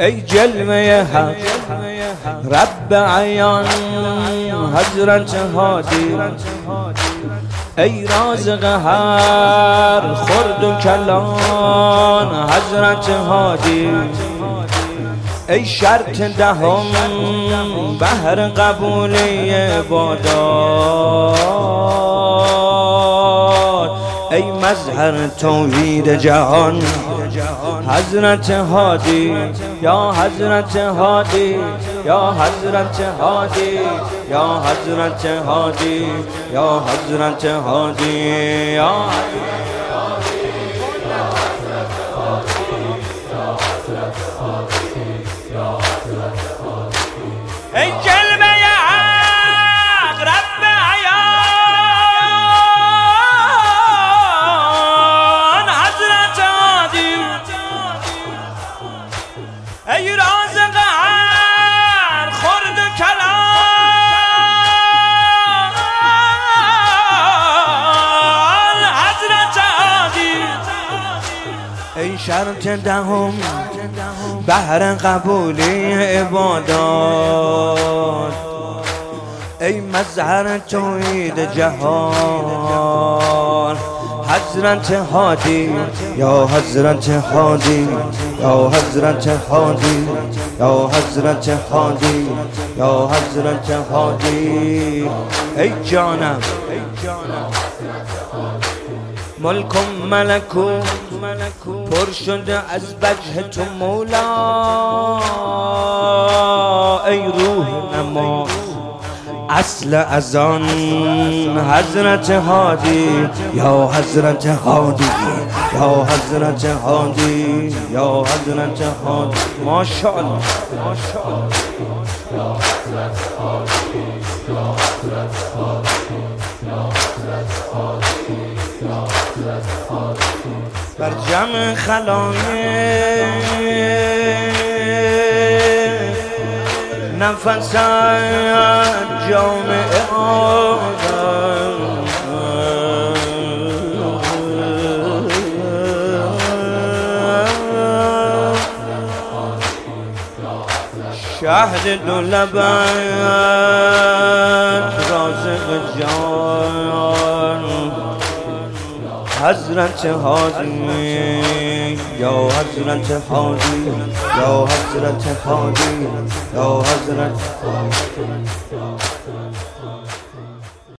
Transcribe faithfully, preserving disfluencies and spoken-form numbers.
ای جلوه حق رب عیان حضرت هادی، ای رازق هر خرد و کلان حضرت هادی، ای شرط دهم بهر قبول عبادات، ای مظهر توحید جهان حضرت هادی، یا حضرت هادی، یا حضرت هادی، یا حضرت هادی، یا حضرت هادی، یا ای جلوه حق رب عیان حضرت هادی، ای رازق هر خرد و کلان حضرت هادی، ای شرط دهم بهر قبول عبادات، ای مظهر توحید جهان حضرت هادی، یا حضرت هادی، یا حضرت هادی، یا حضرت هادی، یا حضرت هادی، ای جانم ملک و ملکوت پر شده از وجه تو مولا، ای روح نما اصل از آن حضرت هادی، یا حضرت هادی، یا حضرت هادی، یا حضرت هادی، ماشاءالله ماشاءالله، یا حضرت هادی، یا حضرت هادی، یا حضرت هادی، یا حضرت هادی، بر جمع خلایق نفس جامعه آدم، شهد دو لبت رازق جان حضرت هادی، یا حضرت هادی، یا حضرت هادی، یا حضرت هادی.